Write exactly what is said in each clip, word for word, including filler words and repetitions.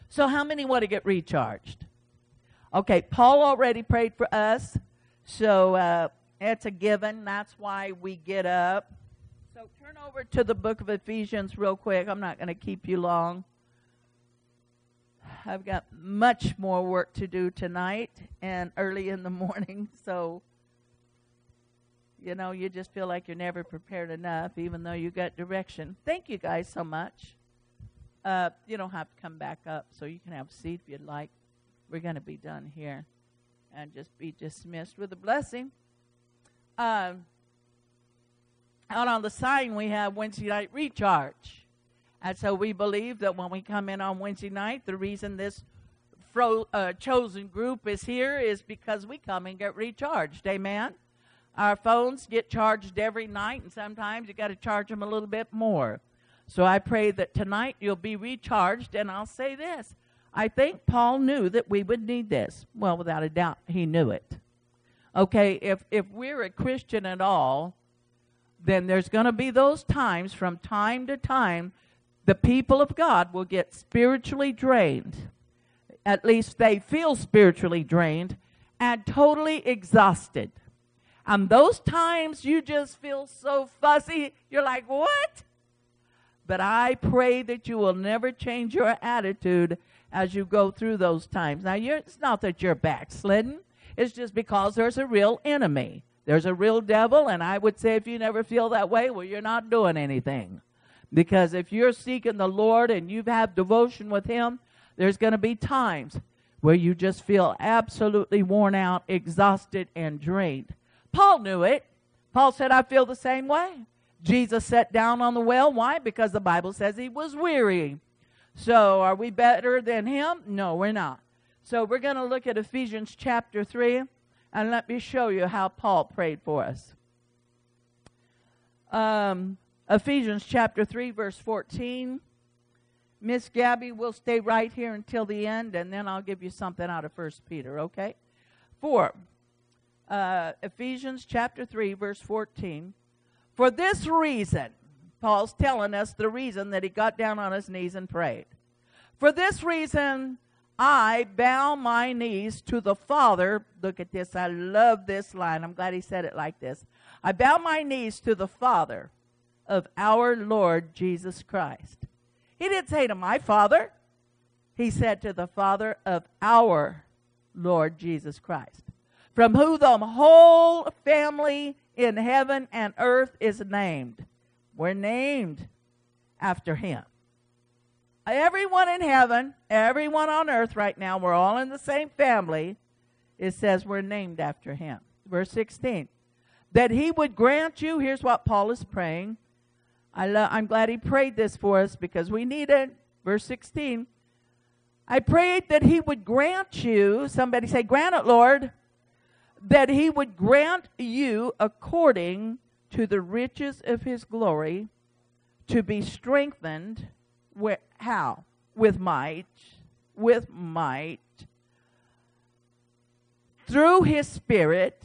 So how many want to get recharged? Okay, Paul already prayed for us, so uh, it's a given. That's why we get up. So turn over to the book of Ephesians real quick. I'm not going to keep you long. I've got much more work to do tonight and early in the morning, so, you know, you just feel like you're never prepared enough, even though you got direction. Thank you guys so much. Uh, you don't have to come back up, so you can have a seat if you'd like. We're going to be done here and just be dismissed with a blessing. Um, out on the sign, we have Wednesday night recharge. And so we believe that when we come in on Wednesday night, the reason this fro- uh, chosen group is here is because we come and get recharged. Amen? Our phones get charged every night, and sometimes you got to charge them a little bit more. So I pray that tonight you'll be recharged, and I'll say this. I think Paul knew that we would need this. Well, without a doubt, he knew it. Okay, if, if we're a Christian at all, then there's going to be those times from time to time the people of God will get spiritually drained. At least they feel spiritually drained and totally exhausted. And those times you just feel so fuzzy, you're like, what? But I pray that you will never change your attitude as you go through those times. Now, you're, it's not that you're backslidden. It's just because there's a real enemy. There's a real devil, and I would say if you never feel that way, well, you're not doing anything. Because if you're seeking the Lord and you have devotion with Him, there's going to be times where you just feel absolutely worn out, exhausted, and drained. Paul knew it. Paul said, I feel the same way. Jesus sat down on the well. Why? Because the Bible says he was weary. So are we better than him? No, we're not. So we're going to look at Ephesians chapter three, and let me show you how Paul prayed for us. Um, Ephesians chapter three, verse fourteen. Miss Gabby will stay right here until the end, and then I'll give you something out of First Peter, okay? For uh, Ephesians chapter three, verse fourteen. For this reason, Paul's telling us the reason that he got down on his knees and prayed. For this reason, I bow my knees to the Father. Look at this. I love this line. I'm glad he said it like this. I bow my knees to the Father of our Lord Jesus Christ. He didn't say to my Father. He said to the Father of our Lord Jesus Christ, from whom the whole family in heaven and earth is named. We're named after him. Everyone in heaven, everyone on earth right now, we're all in the same family. It says we're named after him. Verse sixteen. That he would grant you, here's what Paul is praying. I lo- I'm glad he prayed this for us because we need it. Verse sixteen. I prayed that he would grant you, somebody say, grant it, Lord. That he would grant you according to the riches of his glory to be strengthened with, how? With might, with might, through his Spirit,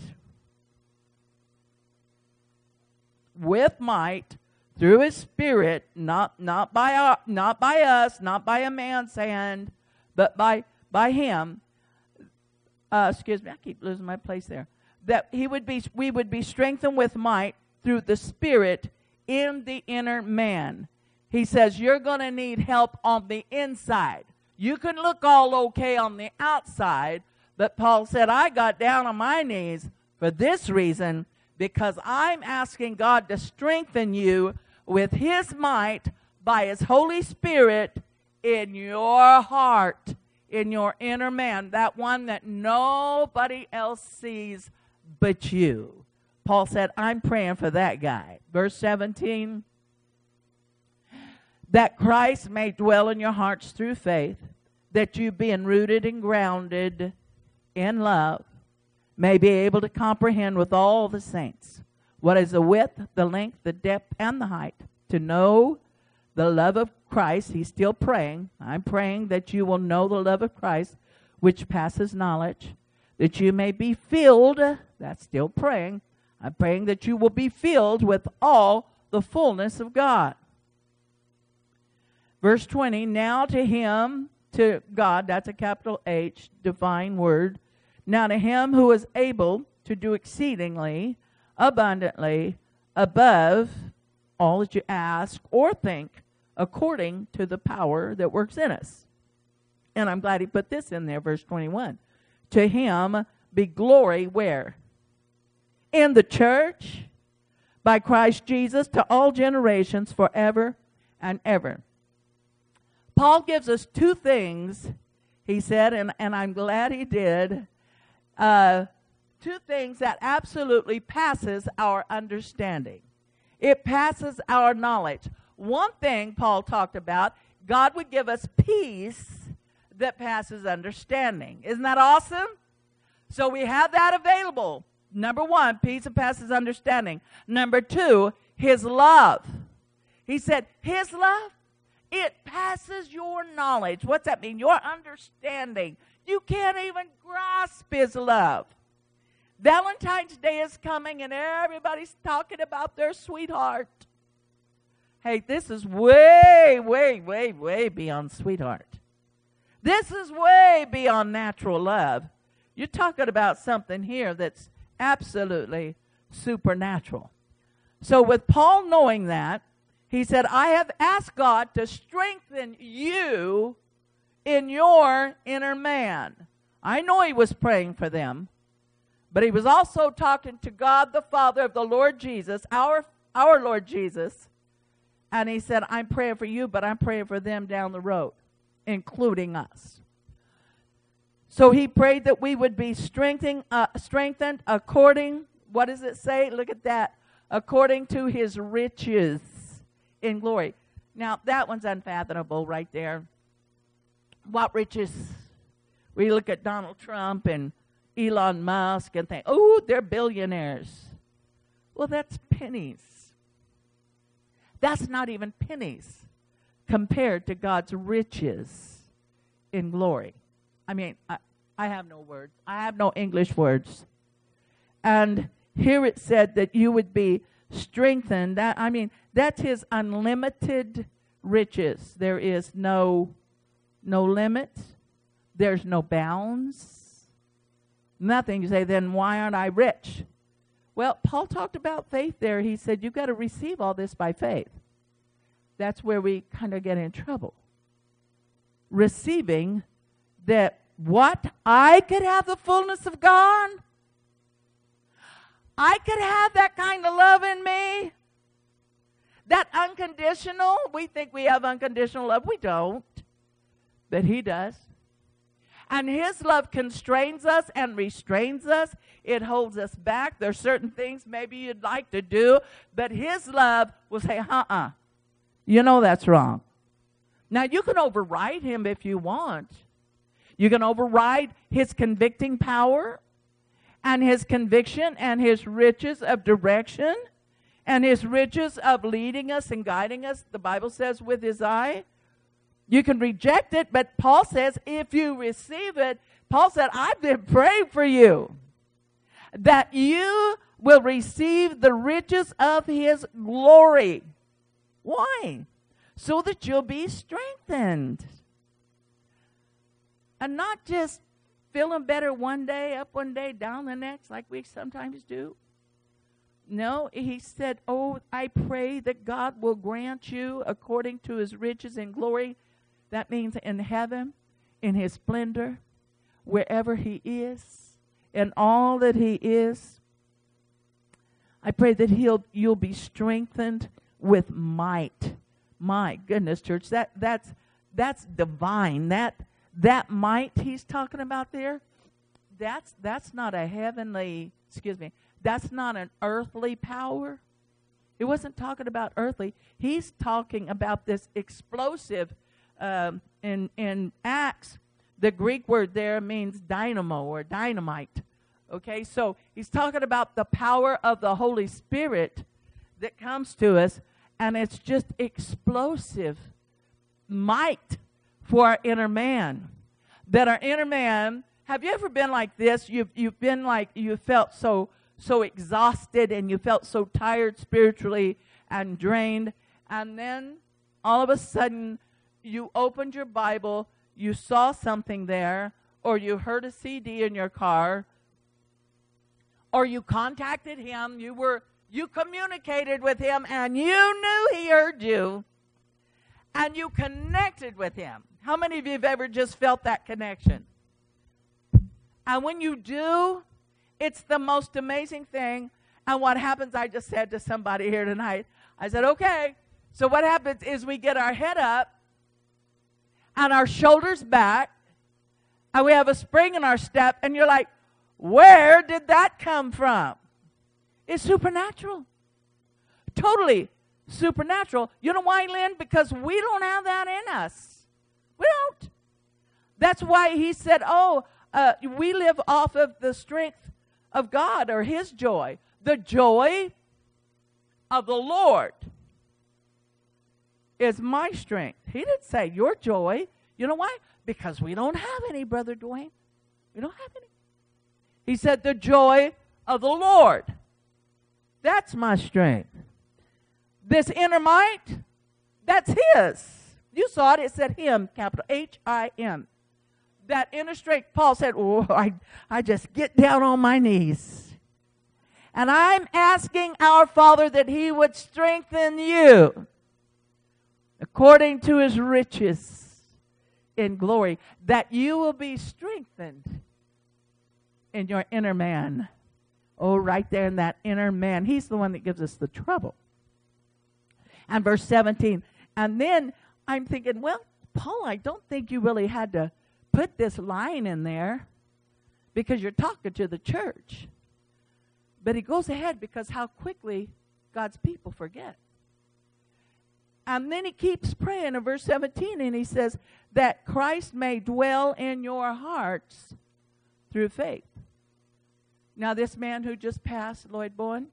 with might, through his Spirit, not, not, by, our, not by us, not by a man's hand, but by, by him. Uh, excuse me, I keep losing my place there. That he would be, we would be strengthened with might through the Spirit in the inner man. He says you're going to need help on the inside. You can look all okay on the outside, but Paul said, I got down on my knees for this reason, because I'm asking God to strengthen you with his might by his Holy Spirit in your heart, in your inner man, that one that nobody else sees but you. Paul said, I'm praying for that guy. Verse seventeen, that Christ may dwell in your hearts through faith, that you, being rooted and grounded in love, may be able to comprehend with all the saints what is the width, the length, the depth, and the height, to know the love of Christ. He's still praying. I'm praying that you will know the love of Christ, which passes knowledge, that you may be filled. That's still praying. I'm praying that you will be filled with all the fullness of God. Verse twenty, now to him, to God, that's a capital H, divine word. Now to him who is able to do exceedingly, abundantly, above all that you ask or think, according to the power that works in us. And I'm glad he put this in there, verse twenty-one. To him be glory where? In the church, by Christ Jesus, to all generations, forever and ever. Paul gives us two things, he said, and, and I'm glad he did, uh, two things that absolutely passes our understanding. It passes our knowledge. One thing Paul talked about, God would give us peace that passes understanding. Isn't that awesome? So we have that available. Number one, peace that passes understanding. Number two, his love. He said, his love, it passes your knowledge. What's that mean? Your understanding. You can't even grasp his love. Valentine's Day is coming and everybody's talking about their sweetheart. Hey, this is way, way, way, way beyond sweetheart. This is way beyond natural love. You're talking about something here that's absolutely supernatural. So with Paul knowing that, he said, I have asked God to strengthen you in your inner man. I know he was praying for them, but he was also talking to God the Father of the Lord Jesus, our, our Lord Jesus. And he said, I'm praying for you, but I'm praying for them down the road, including us. So he prayed that we would be strengthened, uh, strengthened according, what does it say? Look at that. According to his riches in glory. Now, that one's unfathomable right there. What riches? We look at Donald Trump and Elon Musk and think, oh, they're billionaires. Well, that's pennies. That's not even pennies compared to God's riches in glory. I mean, I, I have no words. I have no English words. And here it said that you would be strengthened. That, I mean, that's his unlimited riches. There is no, no limit. There's no bounds. Nothing. You say, then why aren't I rich? Well, Paul talked about faith there. He said, you've got to receive all this by faith. That's where we kind of get in trouble. Receiving that what? I could have the fullness of God? I could have that kind of love in me? That unconditional? We think we have unconditional love. We don't. But he does. And his love constrains us and restrains us. It holds us back. There's certain things maybe you'd like to do, but his love will say, uh-uh, you know that's wrong. Now, you can override him if you want. You can override his convicting power and his conviction and his riches of direction and his riches of leading us and guiding us, the Bible says, with his eye. You can reject it, but Paul says if you receive it, Paul said, I've been praying for you that you will receive the riches of his glory. Why? So that you'll be strengthened. And not just feeling better one day, up one day, down the next, like we sometimes do. No, he said, oh, I pray that God will grant you according to his riches and glory. That means in heaven, in his splendor, wherever he is, in all that he is. I pray that he'll you'll be strengthened with might. My goodness, church, that that's that's divine. That that might he's talking about there, that's that's not a heavenly, excuse me, that's not an earthly power. He wasn't talking about earthly. He's talking about this explosive. Um, in in Acts, the Greek word there means dynamo or dynamite. Okay, so he's talking about the power of the Holy Spirit that comes to us, and it's just explosive might for our inner man. That our inner man, have you ever been like this? You've you've been like, you felt so so exhausted and you felt so tired spiritually and drained, and then all of a sudden you opened your Bible, you saw something there, or you heard a C D in your car, or you contacted him, you were you communicated with him, and you knew he heard you, and you connected with him. How many of you have ever just felt that connection? And when you do, it's the most amazing thing. And what happens, I just said to somebody here tonight, I said, okay, so what happens is we get our head up and our shoulders back, and we have a spring in our step, and you're like, where did that come from? It's supernatural. Totally supernatural. You know why, Lynn? Because we don't have that in us. We don't. That's why he said, oh, uh, we live off of the strength of God, or his joy. The joy of the Lord is my strength. He didn't say your joy. You know why? Because we don't have any, Brother Dwayne. We don't have any. He said the joy of the Lord. That's my strength. This inner might, that's his. You saw it. It said him, capital H I M. That inner strength, Paul said, oh, I, I just get down on my knees. And I'm asking our Father that he would strengthen you according to his riches in glory, that you will be strengthened in your inner man. Oh, right there in that inner man. He's the one that gives us the trouble. And verse seventeen. And then I'm thinking, well, Paul, I don't think you really had to put this line in there because you're talking to the church. But he goes ahead because how quickly God's people forget. And then he keeps praying in verse seventeen, and he says that Christ may dwell in your hearts through faith. Now, this man who just passed, Lloyd Bowen,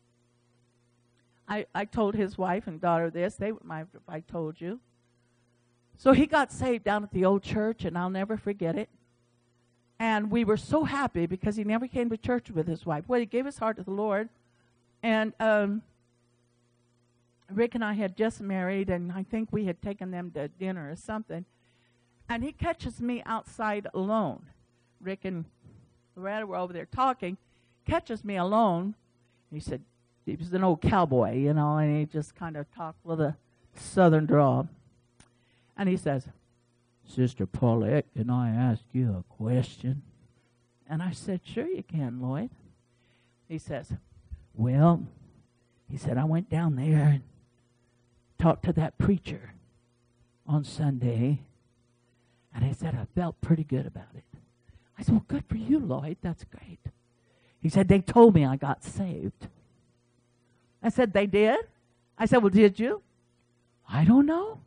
I, I told his wife and daughter this. They my I told you. So he got saved down at the old church, and I'll never forget it. And we were so happy because he never came to church with his wife. Well, he gave his heart to the Lord. And um, Rick and I had just married, and I think we had taken them to dinner or something. And he catches me outside alone. Rick and Loretta were over there talking, catches me alone. He said, he was an old cowboy, you know, and he just kind of talked with a southern drawl. And he says, Sister Paulette, can I ask you a question? And I said, sure you can, Lloyd. He says, well, he said, I went down there and talked to that preacher on Sunday, and he said, I felt pretty good about it. I said, well, good for you, Lloyd. That's great. He said, they told me I got saved. I said, they did? I said, well, did you? I don't know.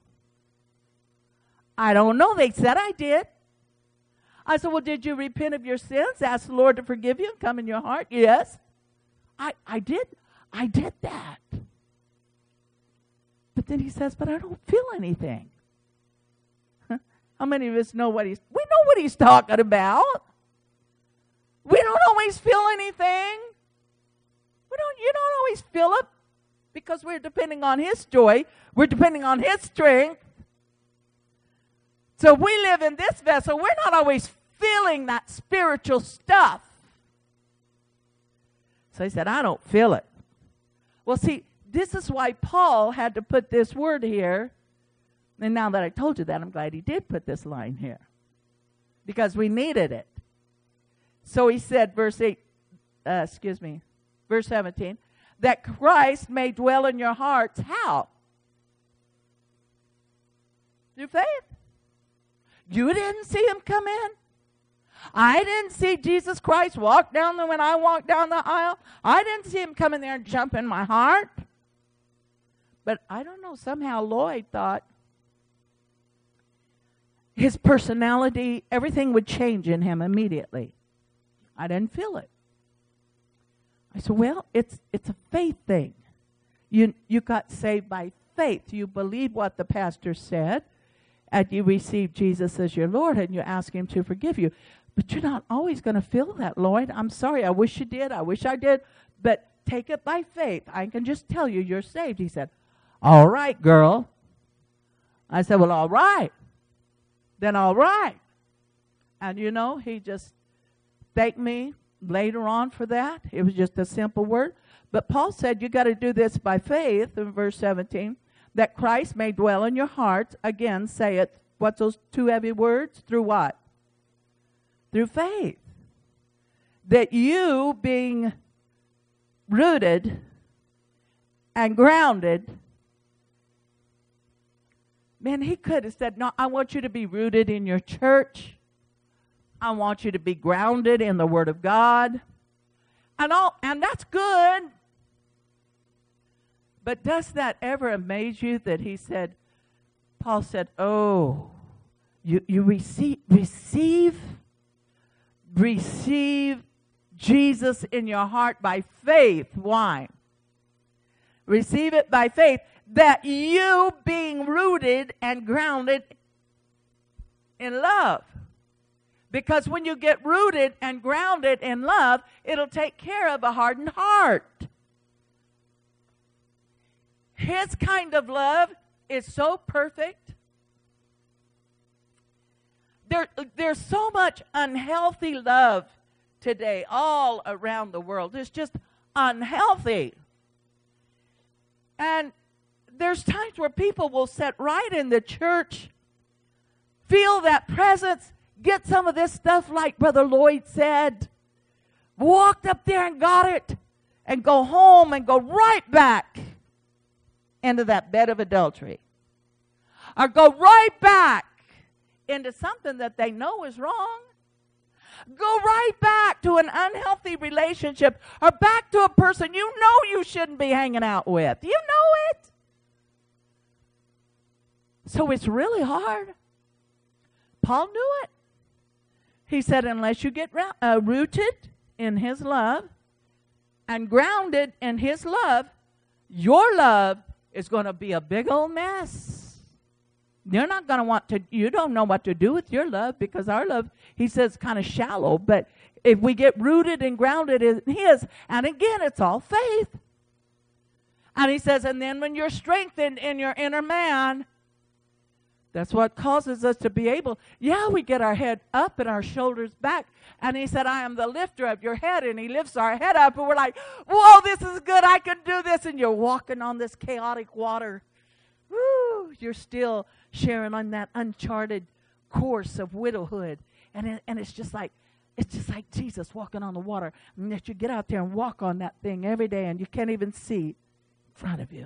I don't know. They said I did. I said, well, did you repent of your sins? Ask the Lord to forgive you and come in your heart? Yes. I, I did. I did that. But then he says, but I don't feel anything. How many of us know what he's, we know what he's talking about. We don't always feel anything. We don't, you don't always feel it because we're depending on his joy. We're depending on his strength. So we live in this vessel. We're not always feeling that spiritual stuff. So he said, I don't feel it. Well, see, this is why Paul had to put this word here. And now that I told you that, I'm glad he did put this line here. Because we needed it. So he said, verse eight, uh, excuse me, verse seventeen, that Christ may dwell in your hearts. How? Through faith. You didn't see him come in. I didn't see Jesus Christ walk down the, when I walked down the aisle. I didn't see him come in there and jump in my heart. But I don't know, somehow Lloyd thought his personality, everything would change in him immediately. I didn't feel it. I said, well, it's it's a faith thing. You you got saved by faith. You believe what the pastor said, and you receive Jesus as your Lord, and you ask him to forgive you. But you're not always going to feel that, Lloyd. I'm sorry. I wish you did. I wish I did. But take it by faith. I can just tell you you're saved. He said, all right, girl. I said, well, all right. then all right. And you know, he just thanked me later on for that. It was just a simple word. But Paul said you got to do this by faith in verse seventeen, that Christ may dwell in your hearts. Again, say it. What's those two heavy words? Through what? Through faith. That you being rooted and grounded. Man, he could have said, no, I want you to be rooted in your church. I want you to be grounded in the Word of God. And all, and that's good. But does that ever amaze you that he said, Paul said, oh, you, you receive, receive, receive Jesus in your heart by faith. Why? Receive it by faith, that you being rooted and grounded in love. Because when you get rooted and grounded in love, it'll take care of a hardened heart. His kind of love is so perfect. There, there's so much unhealthy love today all around the world. It's just unhealthy. And there's times where people will sit right in the church, feel that presence, get some of this stuff like Brother Lloyd said, walked up there and got it, and go home and go right back into that bed of adultery. Or go right back into something that they know is wrong. Go right back to an unhealthy relationship, or back to a person you know you shouldn't be hanging out with. You know it. So it's really hard. Paul knew it. He said, unless you get uh, rooted in his love and grounded in his love, your love is going to be a big old mess. You're not going to want to, you don't know what to do with your love, because our love, he says, kind of shallow. But if we get rooted and grounded in his, and again, it's all faith. And he says, and then when you're strengthened in your inner man, that's what causes us to be able, yeah, we get our head up and our shoulders back. And he said, I am the lifter of your head. And he lifts our head up, and we're like, whoa, this is good. I can do this. And you're walking on this chaotic water. Woo, you're still sharing on that uncharted course of widowhood. And, it, and it's just like, it's just like Jesus walking on the water. And that you get out there and walk on that thing every day, and you can't even see in front of you.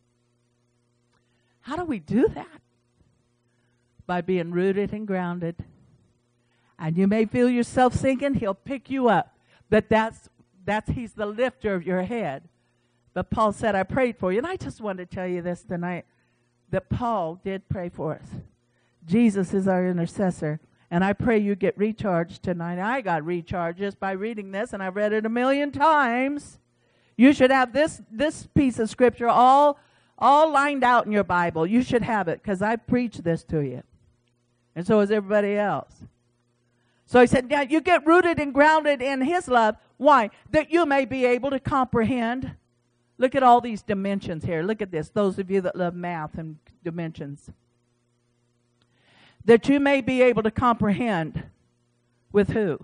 How do we do that? By being rooted and grounded. And you may feel yourself sinking, he'll pick you up. But that's, that's he's the lifter of your head. But Paul said, I prayed for you. And I just wanted to tell you this tonight, that Paul did pray for us. Jesus is our intercessor. And I pray you get recharged tonight. I got recharged just by reading this, and I've read it a million times. You should have this, this piece of scripture all, all lined out in your Bible. You should have it, because I preached this to you. And so is everybody else. So he said, yeah, you get rooted and grounded in his love. Why? That you may be able to comprehend. Look at all these dimensions here. Look at this, those of you that love math and dimensions. That you may be able to comprehend with who?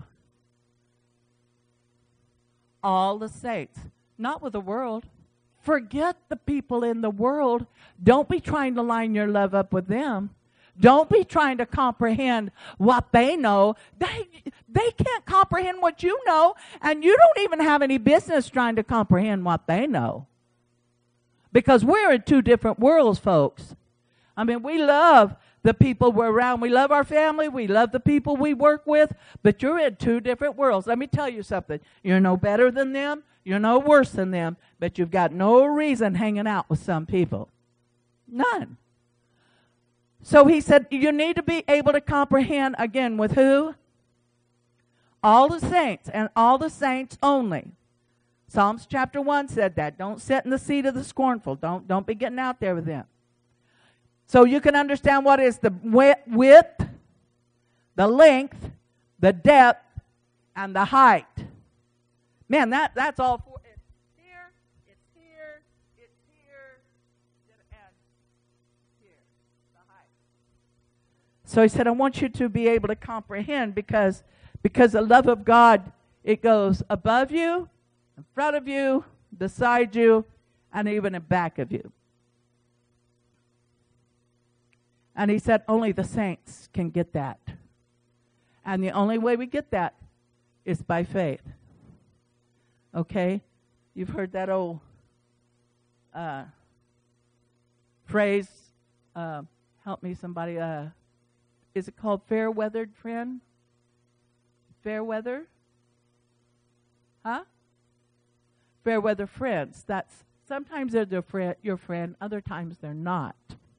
All the saints. Not with the world. Forget the people in the world. Don't be trying to line your love up with them. Don't be trying to comprehend what they know. They, they can't comprehend what you know, and you don't even have any business trying to comprehend what they know. Because we're in two different worlds, folks. I mean, we love the people we're around. We love our family. We love the people we work with. But you're in two different worlds. Let me tell you something. You're no better than them. You're no worse than them. But you've got no reason hanging out with some people. None. So he said, you need to be able to comprehend, again, with who? All the saints, and all the saints only. Psalms chapter one said that. Don't sit in the seat of the scornful. Don't, don't be getting out there with them. So you can understand what is the width, the length, the depth, and the height. Man, that, that's all four. It's here, it's here, it's here, and here, the height. So he said, I want you to be able to comprehend because, because the love of God, it goes above you, in front of you, beside you, and even in back of you. And he said, only the saints can get that. And the only way we get that is by faith. Okay? You've heard that old uh, phrase, uh, help me somebody, uh, is it called fair-weathered friend? Fair weather? Huh? Fair-weather friends. That's sometimes they're their friend, your friend, other times they're not.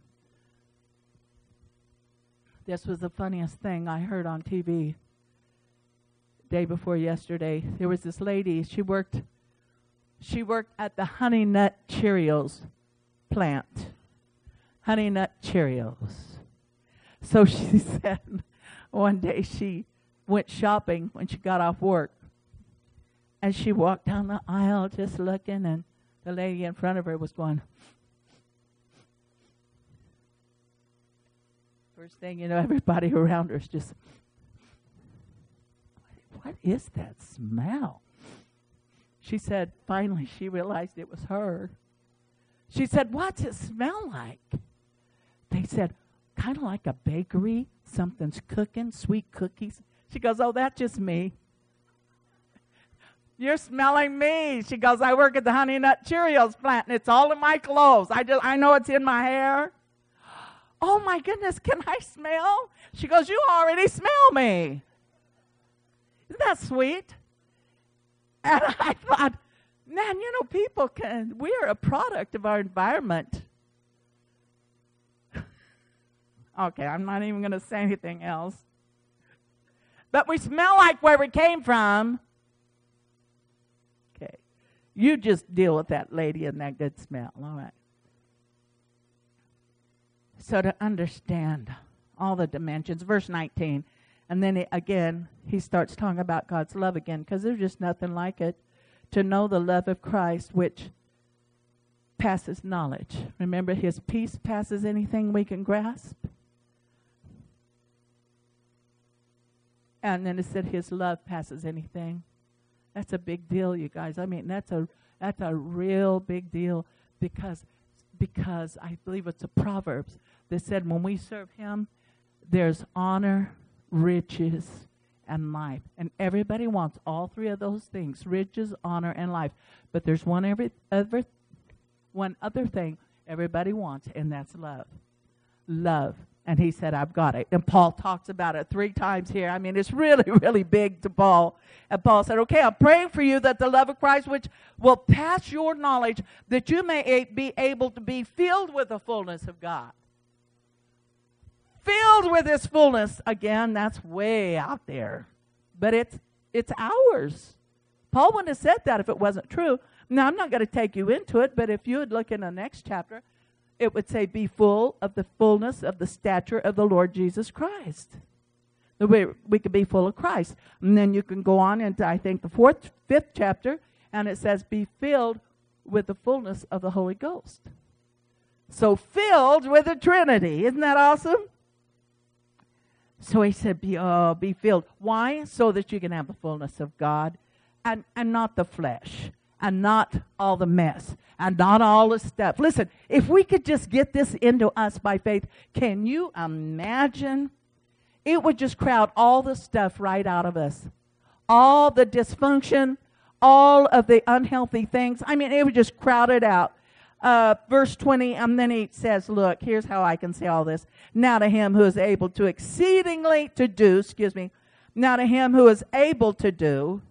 This was the funniest thing I heard on T V day before yesterday. There was this lady, she worked she worked at the Honey Nut Cheerios plant. Honey Nut Cheerios. So she said one day she went shopping when she got off work. And she walked down the aisle just looking, and the lady in front of her was going. First thing you know, everybody around her is just, what is that smell? She said, finally, she realized it was her. She said, what's it smell like? They said, kind of like a bakery. Something's cooking, sweet cookies. She goes, oh, that's just me. You're smelling me. She goes, I work at the Honey Nut Cheerios plant, and it's all in my clothes. I just, I know it's in my hair. Oh, my goodness, can I smell? She goes, you already smell me. Isn't that sweet? And I thought, man, you know, people can, we're a product of our environment. Okay, I'm not even going to say anything else. But we smell like where we came from. Okay. You just deal with that lady and that good smell, all right? So to understand all the dimensions, verse nineteen, and then it, again, he starts talking about God's love again, because there's just nothing like it, to know the love of Christ, which passes knowledge. Remember, his peace passes anything we can grasp. And then it said his love passes anything. That's a big deal, you guys. I mean, that's a that's a real big deal, because because I believe it's a Proverbs that said when we serve him, there's honor, riches, and life. And everybody wants all three of those things, riches, honor, and life. But there's one every other one other thing everybody wants, and that's love. Love. And he said, I've got it. And Paul talks about it three times here. I mean, it's really, really big to Paul. And Paul said, okay, I'm praying for you that the love of Christ, which will pass your knowledge, that you may a- be able to be filled with the fullness of God. Filled with his fullness. Again, that's way out there. But it's it's ours. Paul wouldn't have said that if it wasn't true. Now, I'm not going to take you into it, but if you would look in the next chapter, it would say, be full of the fullness of the stature of the Lord Jesus Christ. The way we could be full of Christ. And then you can go on into, I think, the fourth, fifth chapter, and it says, be filled with the fullness of the Holy Ghost. So filled with the Trinity. Isn't that awesome? So he said, be, uh, be filled. Why? So that you can have the fullness of God and, and not the flesh. And not all the mess, and not all the stuff. Listen, if we could just get this into us by faith, can you imagine? It would just crowd all the stuff right out of us. All the dysfunction, all of the unhealthy things. I mean, it would just crowd it out. Uh, verse twenty, and then he says, look, here's how I can say all this. Now to him who is able to exceedingly to do, excuse me, now to him who is able to do,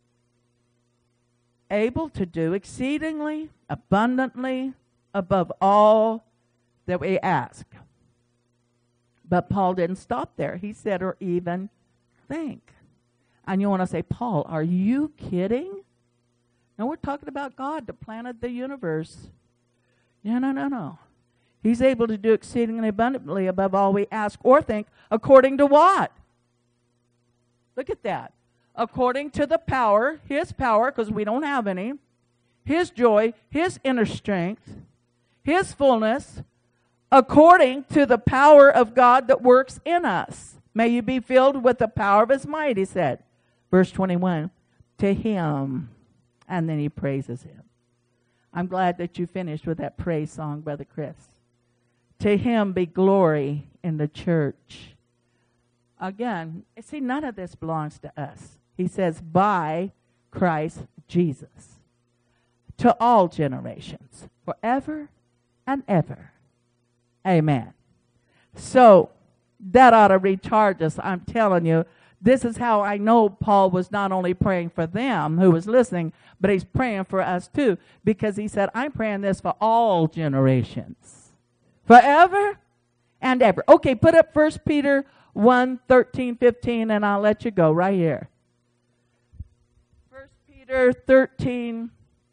able to do exceedingly, abundantly, above all that we ask. But Paul didn't stop there. He said, or even think. And you want to say, Paul, are you kidding? No, we're talking about God that planted the universe. No, no, no, no. He's able to do exceedingly abundantly above all we ask or think, according to what? Look at that. According to the power, his power, because we don't have any, his joy, his inner strength, his fullness, according to the power of God that works in us. May you be filled with the power of his might, he said. Verse twenty-one, to him. And then he praises him. I'm glad that you finished with that praise song, Brother Chris. To him be glory in the church. Again, see, none of this belongs to us. He says, by Christ Jesus. To all generations, forever and ever. Amen. So, that ought to recharge us. I'm telling you, this is how I know Paul was not only praying for them who was listening, but he's praying for us too. Because he said, I'm praying this for all generations. Forever and ever. Okay, put up First Peter one, thirteen, fifteen, and I'll let you go right here. First Peter thirteen.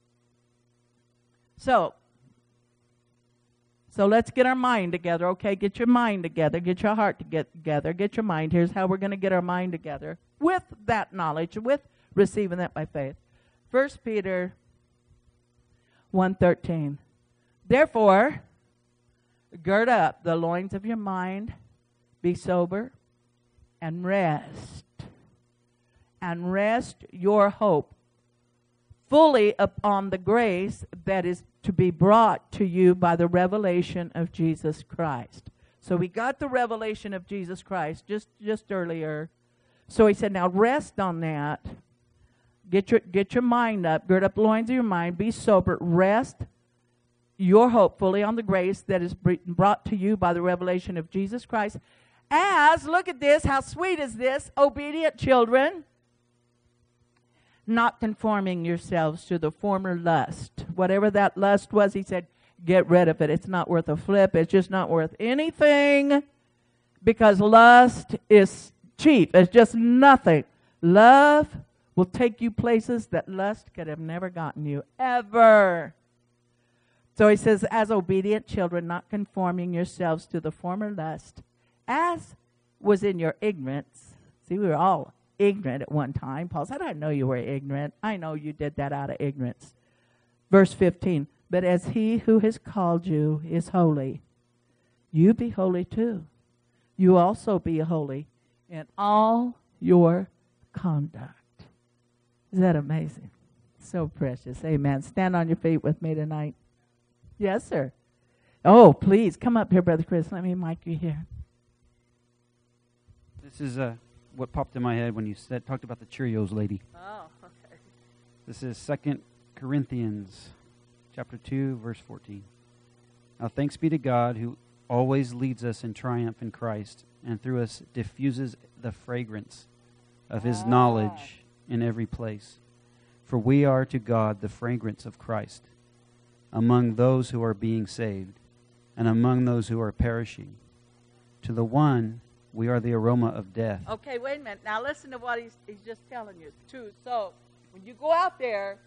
So, so let's get our mind together, okay? Get your mind together. Get your heart to get together. Get your mind. Here's how we're going to get our mind together with that knowledge, with receiving that by faith. First Peter one thirteen. Therefore, gird up the loins of your mind, be sober, and rest. And rest your hope fully upon the grace that is to be brought to you by the revelation of Jesus Christ. So we got the revelation of Jesus Christ just, just earlier. So he said, now rest on that. Get your, get your mind up. Gird up the loins of your mind. Be sober. Rest your hope fully on the grace that is brought to you by the revelation of Jesus Christ. As, look at this, how sweet is this, obedient children, not conforming yourselves to the former lust. Whatever that lust was, he said, get rid of it. It's not worth a flip. It's just not worth anything, because lust is cheap. It's just nothing. Love will take you places that lust could have never gotten you, ever. So he says, as obedient children, not conforming yourselves to the former lust, as was in your ignorance. See, we were all ignorant at one time. Paul said, I know you were ignorant. I know you did that out of ignorance. Verse fifteen, but as he who has called you is holy, you be holy too. You also be holy in all your conduct. Is that amazing? So precious. Amen. Stand on your feet with me tonight. Yes, sir. Oh, please, come up here, Brother Chris. Let me mic you here. This is uh, what popped in my head when you said talked about the Cheerios lady. Oh, okay. This is Second Corinthians chapter two, verse fourteen. Now thanks be to God who always leads us in triumph in Christ, and through us diffuses the fragrance of his ah. knowledge in every place. For we are to God the fragrance of Christ among those who are being saved and among those who are perishing. To the one, we are the aroma of death. Okay, wait a minute. Now listen to what he's, he's just telling you, too. So, when you go out there,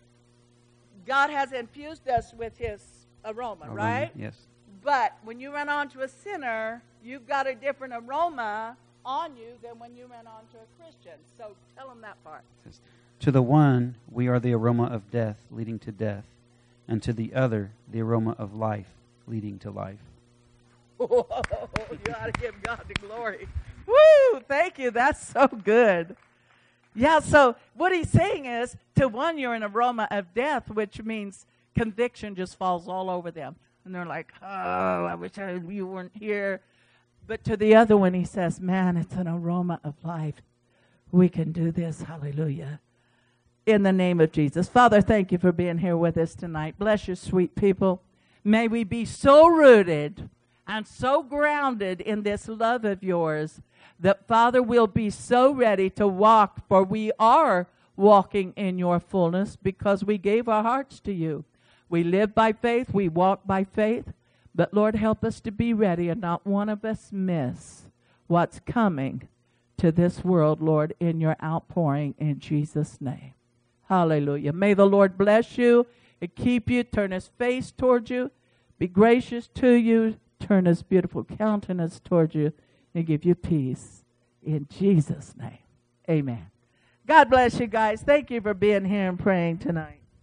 God has infused us with his aroma, aroma, right? Yes. But when you run onto a sinner, you've got a different aroma on you than when you run onto a Christian. So, tell them that part. Yes. To the one, we are the aroma of death, leading to death. And to the other, the aroma of life, leading to life. Whoa, you ought to give God the glory. Woo, thank you. That's so good. Yeah, so what he's saying is, to one, you're an aroma of death, which means conviction just falls all over them. And they're like, oh, I wish I, you weren't here. But to the other one, he says, man, it's an aroma of life. We can do this. Hallelujah. In the name of Jesus. Father, thank you for being here with us tonight. Bless your sweet people. May we be so rooted and so grounded in this love of yours that, Father, we'll be so ready to walk, for we are walking in your fullness because we gave our hearts to you. We live by faith. We walk by faith. But, Lord, help us to be ready and not one of us miss what's coming to this world, Lord, in your outpouring in Jesus' name. Hallelujah. May the Lord bless you and keep you, turn his face toward you, be gracious to you, turn his beautiful countenance toward you, and give you peace. In Jesus' name, amen. God bless you guys. Thank you for being here and praying tonight.